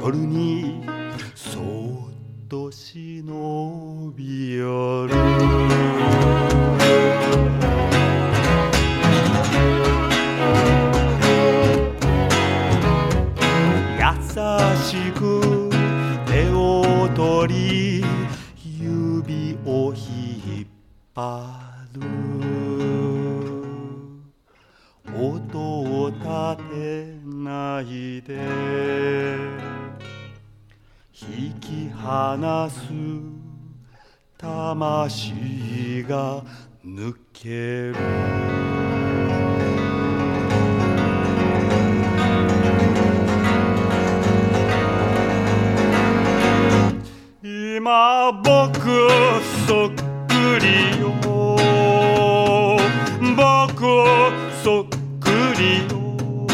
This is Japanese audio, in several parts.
夜にそっと忍び寄る優しく手を取り指を引っ張る音を立てないで引き離す魂が抜ける今僕そっくりよ僕そっくりよ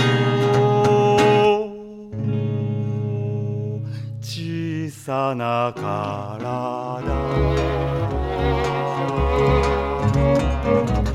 小さな体